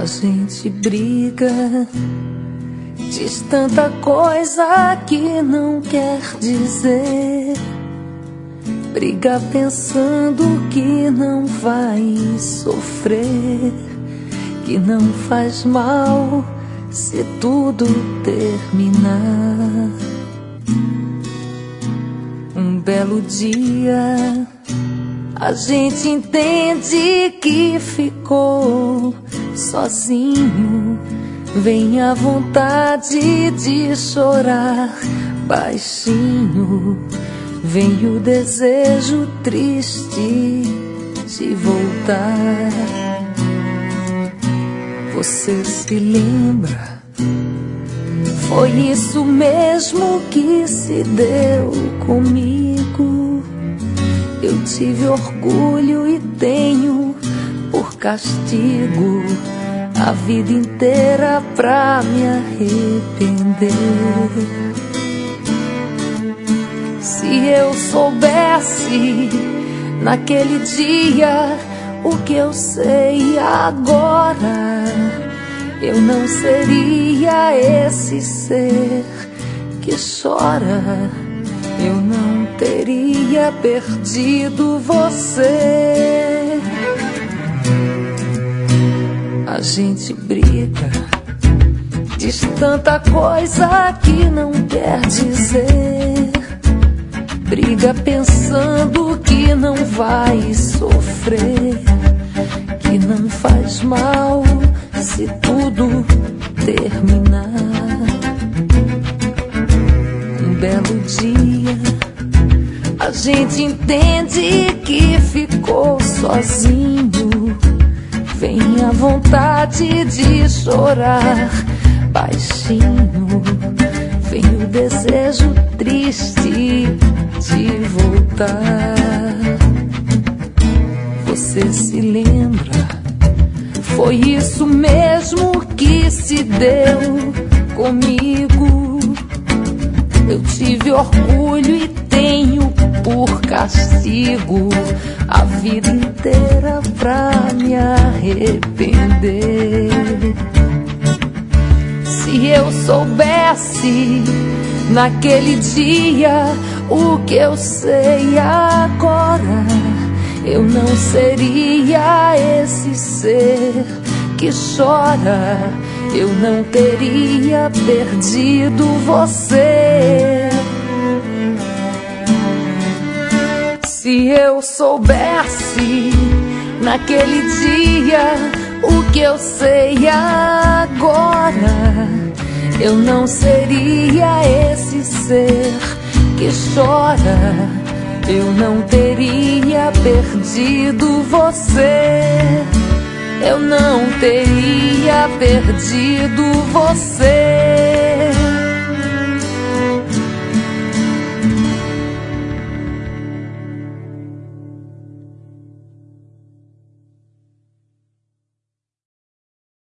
A gente briga, diz tanta coisa que não quer dizer. Briga pensando que não vai sofrer, que não faz mal se tudo terminar. Um belo dia a gente entende que ficou sozinho. Vem a vontade de chorar baixinho. Vem o desejo triste de voltar. Você se lembra? Foi isso mesmo que se deu comigo. Eu tive orgulho e tenho por castigo a vida inteira pra me arrepender. Se eu soubesse naquele dia o que eu sei agora, eu não seria esse ser que chora. Eu não teria perdido você. A gente briga, diz tanta coisa que não quer dizer. Briga pensando que não vai sofrer, que não faz mal se tudo terminar. Um belo dia a gente entende que ficou sozinho. Vem a vontade de chorar baixinho. Vem o desejo triste de voltar. Você se lembra? Foi isso mesmo que se deu comigo. Eu tive orgulho e tenho por castigo a vida inteira pra me arrepender. Se eu soubesse naquele dia o que eu sei agora, eu não seria esse ser que chora. Eu não teria perdido você. Se eu soubesse naquele dia o que eu sei agora, eu não seria esse ser que chora. Eu não teria perdido você. Eu não teria perdido você.